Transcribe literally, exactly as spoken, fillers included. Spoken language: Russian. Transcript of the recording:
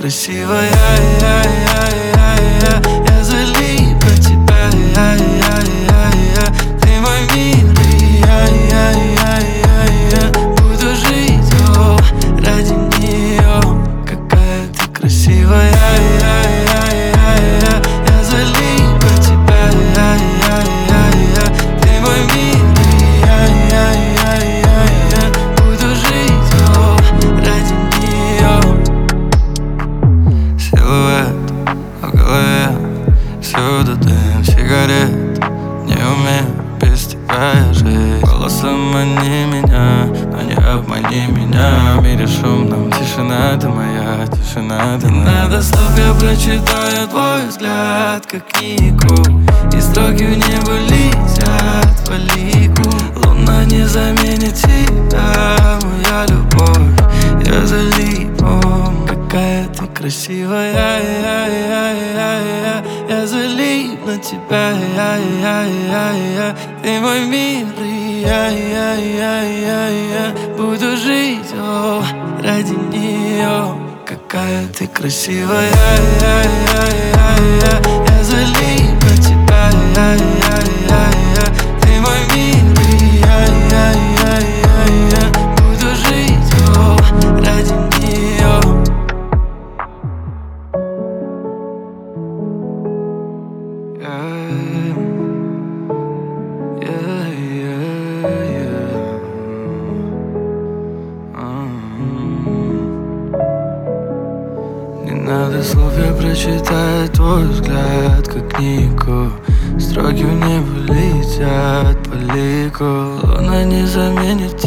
красивая, я, я, я, я, я залип на тебя, я, я, я, я, ты мой мир, и я, я, я, я, я буду жить, о, ради нее. Какая ты красивая, я, я, я, я, я залип на тебя, я, я, я, я, ты мой мир, и я, я, я, я, я буду жить, о, ради нее. Силуэт в голове, всюду дым сигарет, не умею без тебя я жить. Голосом мани меня, но не обмани меня. В мире шумном тишина ты моя, тишина ты моя. Надо слов, я прочитаю твой взгляд, как книгу, и строки в небо летят по лику. Луна не заменит тебя, моя любовь, я залип, о, какая ты красивая, я, я, я, я, я, я залип на тебя, я, я, я, я, ты мой мир, и я, я, я, я, я буду жить, о, ради нее. Какая ты красивая, я, я, я, я, я залип на тебя, я, я, я, я, ты мой мир, и я, я, я, я, я буду жить, о, ради нее. Yeah, yeah, yeah. Не надо слов, я прочитаю твой взгляд, как книгу. Строки в небо летят по лику. Луна не заменит